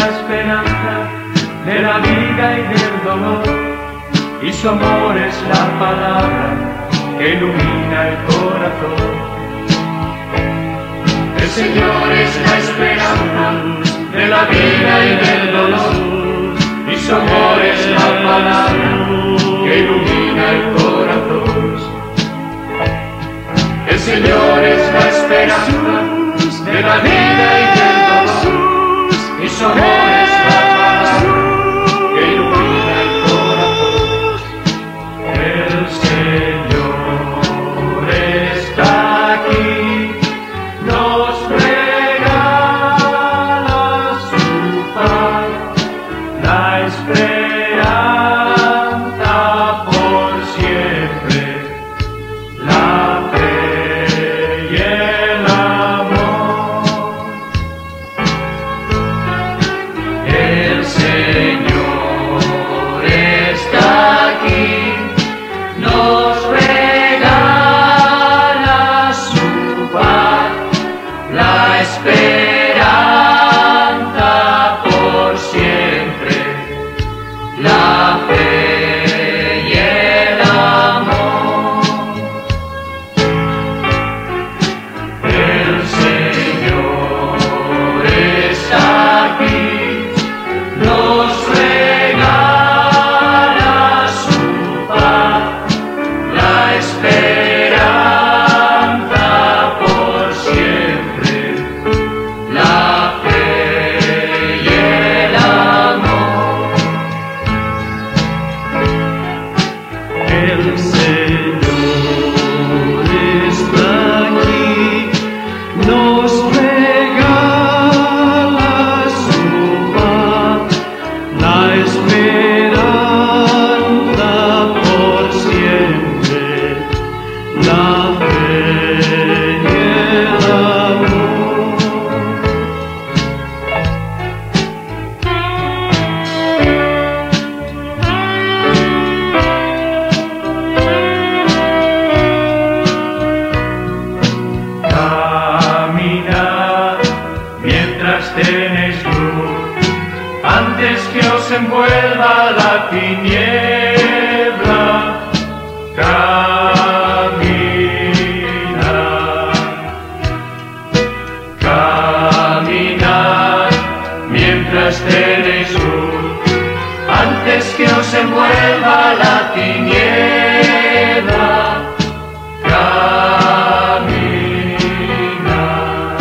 la esperanza de la vida y del dolor, y su amor es la palabra que ilumina el corazón. El Señor es la esperanza de la vida y del dolor, y su amor es la palabra que ilumina el corazón. El Señor es la esperanza de la vida y del dolor, y su amor es la palabra que ilumina el corazón. El Señor está aquí, nos regala su paz, la esperanza por siempre, la fe y el amor. El Señor está aquí, nos regala su paz, la esperanza por siempre, la fe y el amor. El Señor está aquí, nos regala su paz, la esperanza por siempre, la fe y el amor. El Señor está aquí, nos regala su paz, la esperanza por siempre, la fe y el amor. Caminad mientras tenéis luz, antes que os envuelva la tiniebla. Caminad, caminad mientras tenéis luz, antes que os envuelva la tiniebla. Caminad,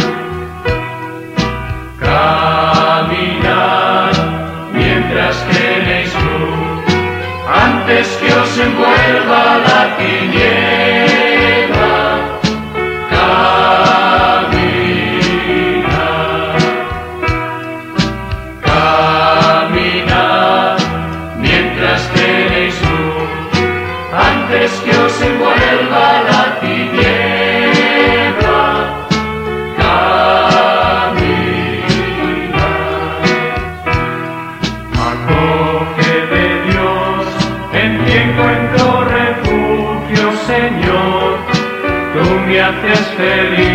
caminad mientras tenéis luz, antes que os envuelva la tiniebla. Caminad, caminad mientras tenéis luz, antes que os envuelva la tiniebla. Caminad. Acoge de Dios, en ti encuentro refugio, Señor, tú me haces feliz.